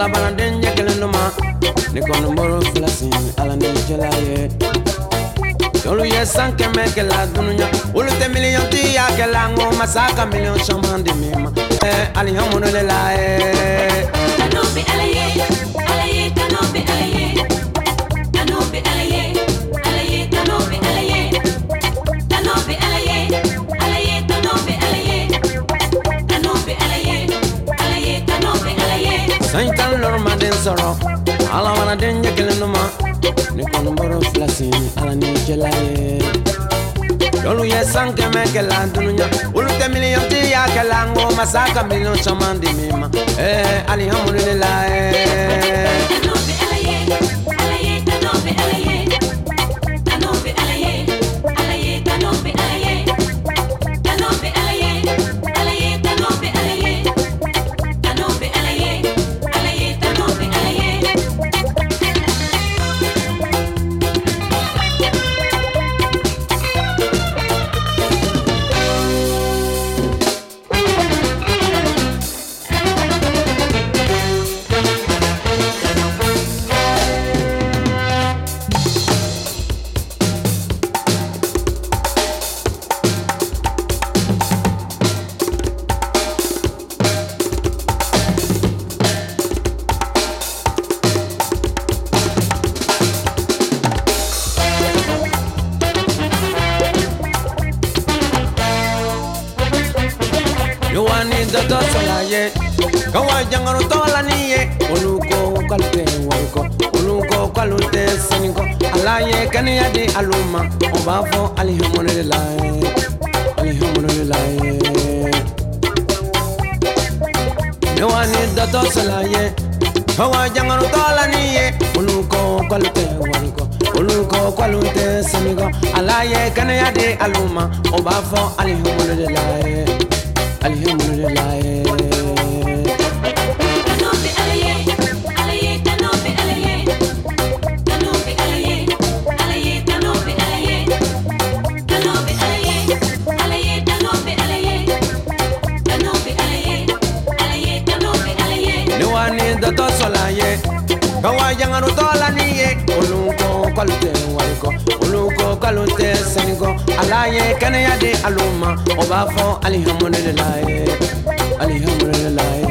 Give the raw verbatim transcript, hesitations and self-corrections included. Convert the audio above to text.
ala bana denje kelenduma ni kono mboro flasi ala ni jelaye Yolu yesan keme ke la dunya ulu te million ti ya ke la ngo masaka million shaman di mima eh alhamdulillah eh Kanobi alaye alaye kanobi alaye kanobi alaye alaye kanobi alaye kanobi alaye alaye kanobi alaye kanobi alaye alaye kanobi alaye Saintan norma den soro ala wana denje kelenduma ni kono mboro flasi ala ni jelaye Yolu yesan keme ke la dunya ulu te million ti ya ke la ngo masaka million shaman di mima eh alhamdulillah eh Kanobi alaye alaye kanobi alaye kanobi alaye alaye kanobi alaye kanobi alaye alaye kanobi alaye kanobi alaye alaye kanobi alaye You want it the dosola ye Kawa jangaro tola niye Oluko kalute waliko Oluko kalute saniko Alaye kani yadi aluma Obafo alhamdulillah Alhamdulillah You want it the dosola ye Kawa jangaro tola niye Oluko kalute waliko Oluko kalute saniko Alaye kani yadi aluma Obafo alhamdulillah Alhamdulillah Kanobi alaye alaye kanobi alaye kanobi alaye alaye kanobi alaye kanobi alaye alaye kanobi alaye kanobi alaye alaye kanobi alaye Ni wani da tosola ye Kawa jangaro tola niye Oluko kalute waliko Oluko kalute saniko Alaye kane yade aluma Obafo alhamdulillah Alhamdulillah